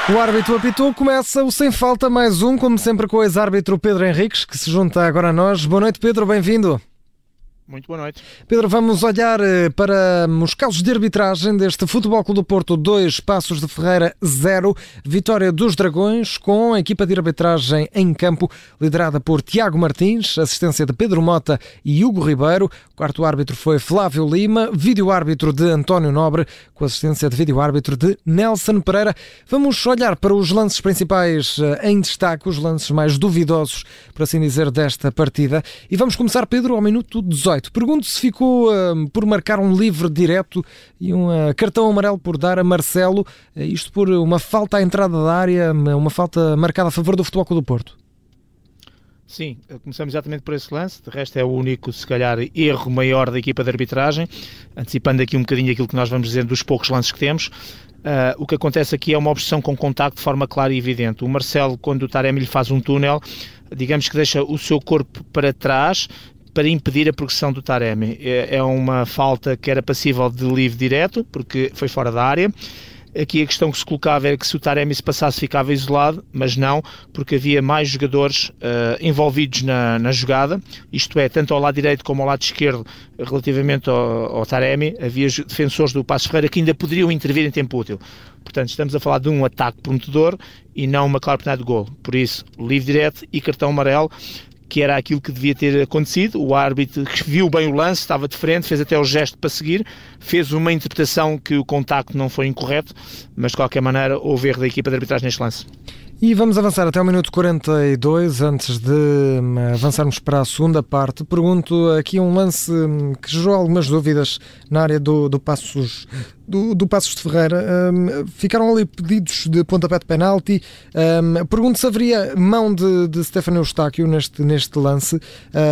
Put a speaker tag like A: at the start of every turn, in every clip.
A: O árbitro apitou, começa o Sem Falta, mais um, como sempre com o ex-árbitro Pedro Henriques, que se junta agora a nós. Boa noite, Pedro, bem-vindo.
B: Muito boa noite.
A: Pedro, vamos olhar para os casos de arbitragem deste Futebol Clube do Porto 2, Paços de Ferreira 0, vitória dos Dragões, com a equipa de arbitragem em campo, liderada por Tiago Martins, assistência de Pedro Mota e Hugo Ribeiro. O quarto árbitro foi Flávio Lima, vídeo-árbitro de António Nobre, com assistência de vídeo-árbitro de Nelson Pereira. Vamos olhar para os lances principais em destaque, os lances mais duvidosos, por assim dizer, desta partida. E vamos começar, Pedro, ao minuto 18. Pergunto se ficou por marcar um livre direto e um cartão amarelo por dar a Marcelo, isto por uma falta à entrada da área, uma falta marcada a favor do Futebol Clube do Porto.
B: Sim, começamos exatamente por esse lance, de resto é o único, se calhar, erro maior da equipa de arbitragem, antecipando aqui um bocadinho aquilo que nós vamos dizer dos poucos lances que temos. O que acontece aqui é uma obstrução com contacto de forma clara e evidente. O Marcelo, quando o Taremi lhe faz um túnel, digamos que deixa o seu corpo para trás, para impedir a progressão do Taremi. É uma falta que era passível de livre direto, porque foi fora da área. Aqui a questão que se colocava era que se o Taremi se passasse ficava isolado, mas não, porque havia mais jogadores envolvidos na jogada, isto é, tanto ao lado direito como ao lado esquerdo, relativamente ao Taremi, havia defensores do Paços de Ferreira que ainda poderiam intervir em tempo útil. Portanto, estamos a falar de um ataque prometedor e não uma clara oportunidade de golo. Por isso, livre direto e cartão amarelo, que era aquilo que devia ter acontecido. O árbitro viu bem o lance, estava de frente, fez até o gesto para seguir, fez uma interpretação que o contacto não foi incorreto, mas de qualquer maneira houve erro da equipa de arbitragem neste lance.
A: E vamos avançar até ao minuto 42, antes de avançarmos para a segunda parte. Pergunto aqui um lance que gerou algumas dúvidas na área do Paços de Ferreira. Ficaram ali pedidos de pontapé de penalti. Pergunto se haveria mão de Stefano Eustáquio neste lance.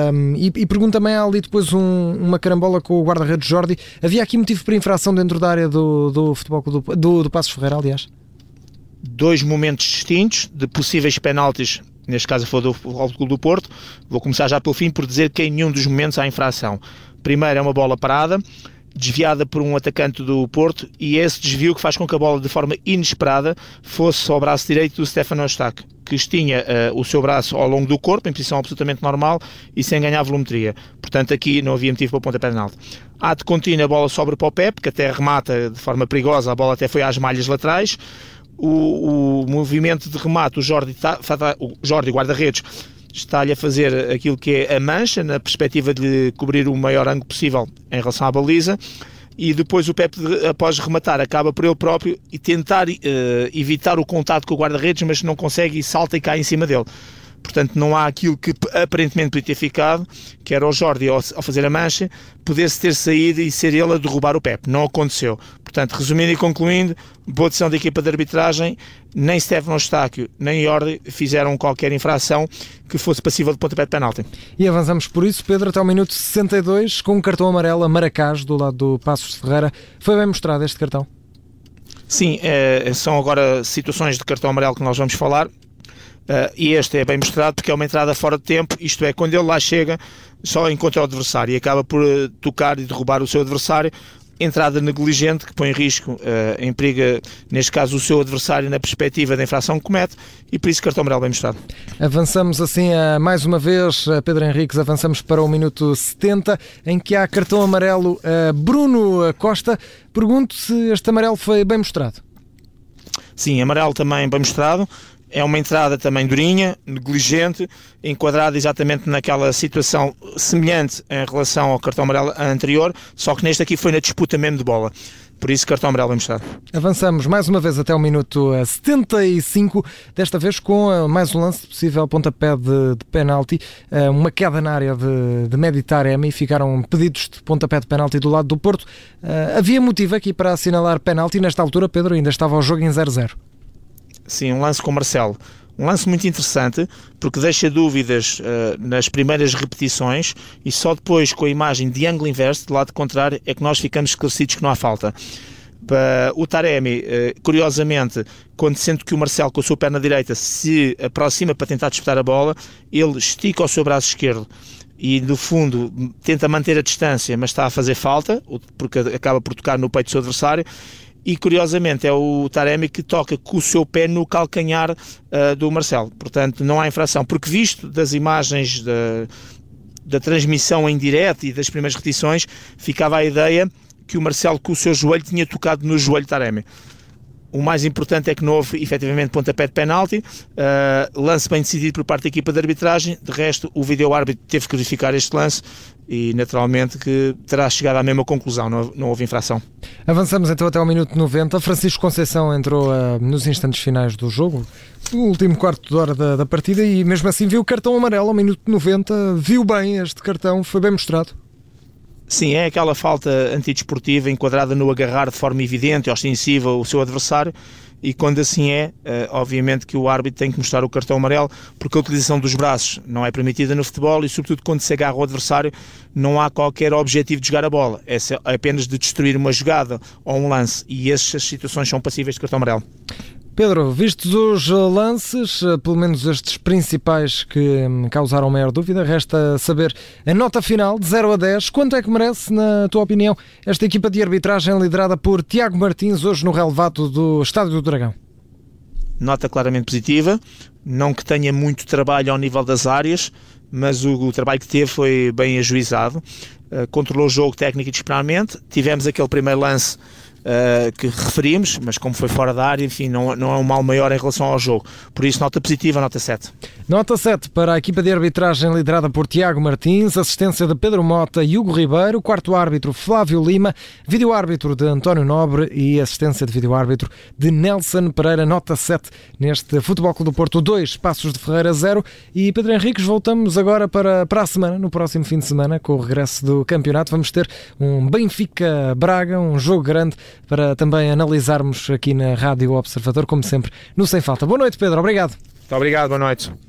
A: E pergunto também, há ali depois uma carambola com o guarda-redes Jordi. Havia aqui motivo para infração dentro da área do Futebol do Paços de Ferreira, aliás?
B: Dois momentos distintos de possíveis penaltis, neste caso foi do Futebol Clube do Porto. Vou começar já pelo fim por dizer que em nenhum dos momentos há infração. Primeiro é uma bola parada, desviada por um atacante do Porto, e esse desvio que faz com que a bola de forma inesperada fosse ao braço direito do Stefano Eustáquio, que tinha o seu braço ao longo do corpo, em posição absolutamente normal e sem ganhar volumetria. Portanto, aqui não havia motivo para o pontapé de penalti. Ato contínuo, a bola sobra para o Pepe, que até remata de forma perigosa, a bola até foi às malhas laterais. O movimento de remate, o Jordi guarda-redes, está-lhe a fazer aquilo que é a mancha, na perspectiva de cobrir o maior ângulo possível em relação à baliza, e depois o Pepe, após rematar, acaba por ele próprio e tentar evitar o contato com o guarda-redes, mas não consegue e salta e cai em cima dele. Portanto, não há aquilo que aparentemente podia ter ficado, que era o Jordi, ao fazer a mancha, pudesse ter saído e ser ele a derrubar o Pepe. Não aconteceu. Portanto, resumindo e concluindo, boa decisão da equipa de arbitragem, nem Stefano Eustáquio nem Jordi fizeram qualquer infração que fosse passível de pontapé de penalti.
A: E avançamos por isso, Pedro, até ao minuto 62, com um cartão amarelo a Maracás, do lado do Paços de Ferreira. Foi bem mostrado este cartão?
B: Sim, são agora situações de cartão amarelo que nós vamos falar. E este é bem mostrado porque é uma entrada fora de tempo, isto é, quando ele lá chega só encontra o adversário e acaba por tocar e derrubar o seu adversário. Entrada negligente que põe em risco, em perigo, neste caso, o seu adversário na perspectiva da infração que comete, e por isso cartão amarelo bem mostrado.
A: Avançamos assim, mais uma vez, Pedro Henriques, avançamos para o minuto 70, em que há cartão amarelo a Bruno Costa. Pergunto se este amarelo foi bem mostrado.
B: Sim, amarelo também bem mostrado. É uma entrada também durinha, negligente, enquadrada exatamente naquela situação semelhante em relação ao cartão amarelo anterior, só que neste aqui foi na disputa mesmo de bola. Por isso, cartão amarelo bem mostrado. Avançamos
A: mais uma vez até o minuto 75, desta vez com mais um lance de possível pontapé de penalti, uma queda na área de médio Taremi, e ficaram pedidos de pontapé de penalti do lado do Porto. Havia motivo aqui para assinalar penalti nesta altura, Pedro, ainda estava o jogo em 0-0.
B: Sim, um lance com Marcelo. Um lance muito interessante, porque deixa dúvidas nas primeiras repetições e só depois, com a imagem de ângulo inverso, do lado contrário, é que nós ficamos esclarecidos que não há falta. O Taremi, curiosamente, quando sente que o Marcelo, com a sua perna direita, se aproxima para tentar disputar a bola, ele estica o seu braço esquerdo e, no fundo, tenta manter a distância, mas está a fazer falta, porque acaba por tocar no peito do seu adversário. e curiosamente é o Taremi que toca com o seu pé no calcanhar do Marcelo. Portanto, não há infração, porque visto das imagens da transmissão em direto e das primeiras repetições, ficava a ideia que o Marcelo com o seu joelho tinha tocado no joelho de Taremi. O mais importante é que não houve efetivamente pontapé de penalti, lance bem decidido por parte da equipa de arbitragem. De resto, o vídeo-árbitro teve que verificar este lance e naturalmente que terá chegado à mesma conclusão, não houve infração.
A: Avançamos então até ao minuto 90. Francisco Conceição entrou nos instantes finais do jogo, no último quarto de hora da partida, e mesmo assim viu o cartão amarelo ao minuto 90. Viu bem este cartão, foi bem mostrado.
B: Sim, é aquela falta antidesportiva enquadrada no agarrar de forma evidente e ostensiva o seu adversário, e quando assim é, obviamente que o árbitro tem que mostrar o cartão amarelo, porque a utilização dos braços não é permitida no futebol e sobretudo quando se agarra o adversário não há qualquer objetivo de jogar a bola, é apenas de destruir uma jogada ou um lance, e essas situações são passíveis de cartão amarelo.
A: Pedro, vistos os lances, pelo menos estes principais que causaram maior dúvida, resta saber a nota final de 0 a 10. Quanto é que merece, na tua opinião, esta equipa de arbitragem liderada por Tiago Martins, hoje no relevado do Estádio do Dragão?
B: Nota claramente positiva, não que tenha muito trabalho ao nível das áreas, mas o trabalho que teve foi bem ajuizado, controlou o jogo técnico e disciplinarmente. Tivemos aquele primeiro lance que referimos, mas como foi fora da área, enfim, não é um mal maior em relação ao jogo. Por isso, nota positiva, nota 7.
A: Nota 7 para a equipa de arbitragem liderada por Tiago Martins, assistência de Pedro Mota e Hugo Ribeiro, quarto árbitro Flávio Lima, vídeo-árbitro de António Nobre e assistência de vídeo-árbitro de Nelson Pereira. Nota 7 neste Futebol Clube do Porto 2, Passos de Ferreira 0. E Pedro Henriques, voltamos agora para a semana, no próximo fim de semana, com o regresso do campeonato. Vamos ter um Benfica-Braga, um jogo grande para também analisarmos aqui na Rádio Observador, como sempre, no Sem Falta. Boa noite, Pedro. Obrigado.
B: Muito obrigado, boa noite.